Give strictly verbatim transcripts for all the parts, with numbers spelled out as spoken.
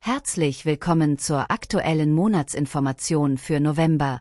Herzlich willkommen zur aktuellen Monatsinformation für November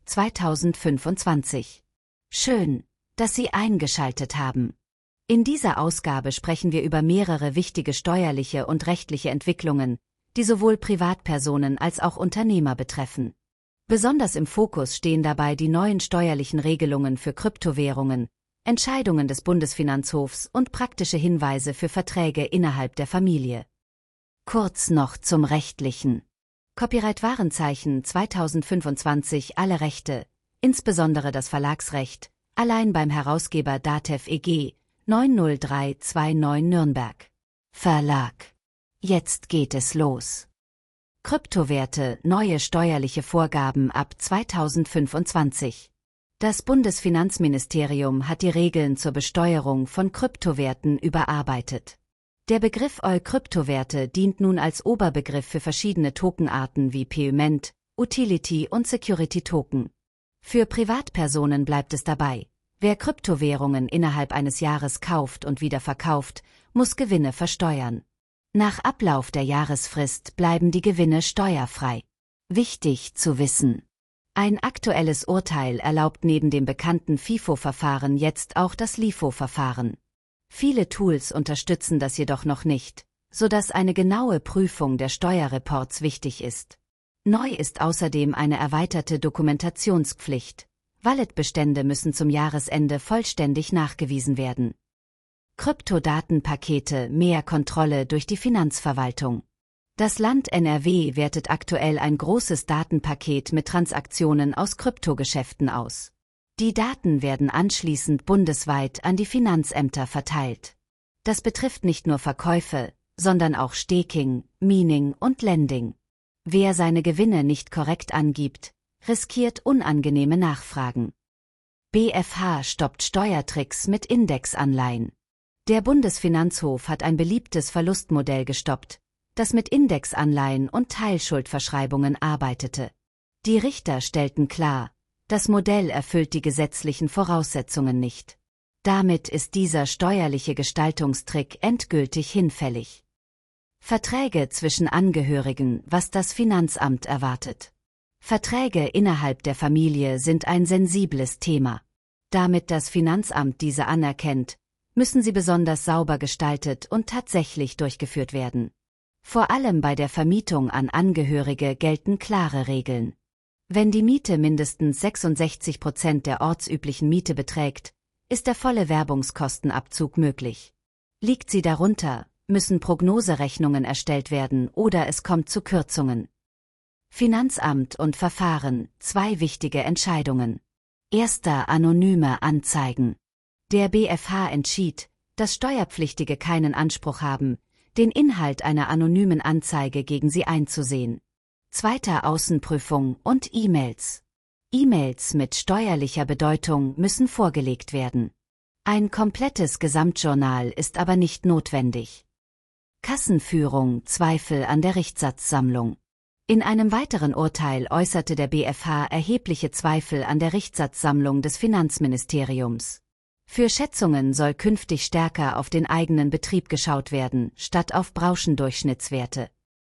zweitausendfünfundzwanzig. Schön, dass Sie eingeschaltet haben. In dieser Ausgabe sprechen wir über mehrere wichtige steuerliche und rechtliche Entwicklungen, die sowohl Privatpersonen als auch Unternehmer betreffen. Besonders im Fokus stehen dabei die neuen steuerlichen Regelungen für Kryptowährungen, Entscheidungen des Bundesfinanzhofs und praktische Hinweise für Verträge innerhalb der Familie. Kurz noch zum Rechtlichen. Copyright-Warenzeichen zweitausendfünfundzwanzig alle Rechte, insbesondere das Verlagsrecht, allein beim Herausgeber DATEV E G neun null drei zwei neun Nürnberg. Verlag. Jetzt geht es los. Kryptowerte, neue steuerliche Vorgaben ab zweitausendfünfundzwanzig. Das Bundesfinanzministerium hat die Regeln zur Besteuerung von Kryptowerten überarbeitet. Der Begriff E U-Kryptowerte dient nun als Oberbegriff für verschiedene Tokenarten wie Payment, Utility und Security Token. Für Privatpersonen bleibt es dabei: Wer Kryptowährungen innerhalb eines Jahres kauft und wieder verkauft, muss Gewinne versteuern. Nach Ablauf der Jahresfrist bleiben die Gewinne steuerfrei. Wichtig zu wissen: Ein aktuelles Urteil erlaubt neben dem bekannten FIFO-Verfahren jetzt auch das LIFO-Verfahren. Viele Tools unterstützen das jedoch noch nicht, sodass eine genaue Prüfung der Steuerreports wichtig ist. Neu ist außerdem eine erweiterte Dokumentationspflicht. Walletbestände müssen zum Jahresende vollständig nachgewiesen werden. Kryptodatenpakete, mehr Kontrolle durch die Finanzverwaltung. Das Land N R W wertet aktuell ein großes Datenpaket mit Transaktionen aus Kryptogeschäften aus. Die Daten werden anschließend bundesweit an die Finanzämter verteilt. Das betrifft nicht nur Verkäufe, sondern auch Staking, Mining und Lending. Wer seine Gewinne nicht korrekt angibt, riskiert unangenehme Nachfragen. B F H stoppt Steuertricks mit Indexanleihen. Der Bundesfinanzhof hat ein beliebtes Verlustmodell gestoppt, das mit Indexanleihen und Teilschuldverschreibungen arbeitete. Die Richter stellten klar: Das Modell erfüllt die gesetzlichen Voraussetzungen nicht. Damit ist dieser steuerliche Gestaltungstrick endgültig hinfällig. Verträge zwischen Angehörigen, was das Finanzamt erwartet. Verträge innerhalb der Familie sind ein sensibles Thema. Damit das Finanzamt diese anerkennt, müssen sie besonders sauber gestaltet und tatsächlich durchgeführt werden. Vor allem bei der Vermietung an Angehörige gelten klare Regeln. Wenn die Miete mindestens sechsundsechzig Prozent der ortsüblichen Miete beträgt, ist der volle Werbungskostenabzug möglich. Liegt sie darunter, müssen Prognoserechnungen erstellt werden oder es kommt zu Kürzungen. Finanzamt und Verfahren, zwei wichtige Entscheidungen. Erster: anonyme Anzeigen. Der B F H entschied, dass Steuerpflichtige keinen Anspruch haben, den Inhalt einer anonymen Anzeige gegen sie einzusehen. Zweiter: Außenprüfung und E-Mails. E-Mails mit steuerlicher Bedeutung müssen vorgelegt werden. Ein komplettes Gesamtjournal ist aber nicht notwendig. Kassenführung, Zweifel an der Richtsatzsammlung. In einem weiteren Urteil äußerte der B F H erhebliche Zweifel an der Richtsatzsammlung des Finanzministeriums. Für Schätzungen soll künftig stärker auf den eigenen Betrieb geschaut werden, statt auf Branchendurchschnittswerte.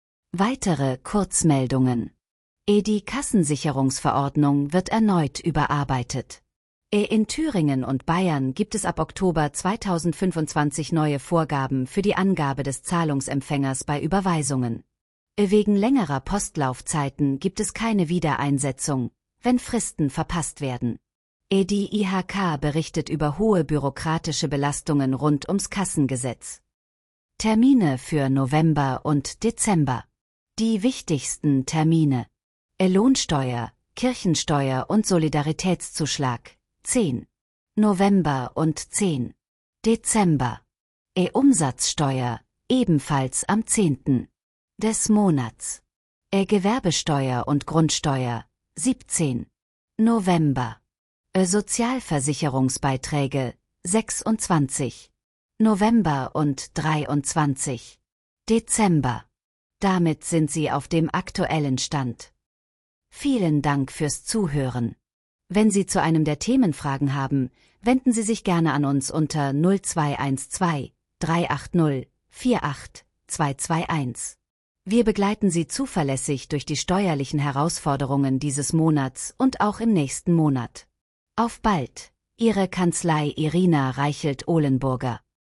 Weitere Kurzmeldungen. Die Kassensicherungsverordnung wird erneut überarbeitet. In Thüringen und Bayern gibt es ab Oktober zweitausendfünfundzwanzig neue Vorgaben für die Angabe des Zahlungsempfängers bei Überweisungen. Wegen längerer Postlaufzeiten gibt es keine Wiedereinsetzung, wenn Fristen verpasst werden. Die I H K berichtet über hohe bürokratische Belastungen rund ums Kassengesetz. Termine für November und Dezember. Die wichtigsten Termine: Lohnsteuer, Kirchensteuer und Solidaritätszuschlag, zehn November und zehn Dezember. E-Umsatzsteuer, ebenfalls am zehnten des Monats. E-Gewerbesteuer und Grundsteuer, siebzehn November. E-Sozialversicherungsbeiträge, sechsundzwanzig November und dreiundzwanzig Dezember. Damit sind Sie auf dem aktuellen Stand. Vielen Dank fürs Zuhören. Wenn Sie zu einem der Themen Fragen haben, wenden Sie sich gerne an uns unter null zwei eins zwei drei acht null vier acht zwei zwei eins. Wir begleiten Sie zuverlässig durch die steuerlichen Herausforderungen dieses Monats und auch im nächsten Monat. Auf bald, Ihre Kanzlei Irina Reichelt-Ohlenburger.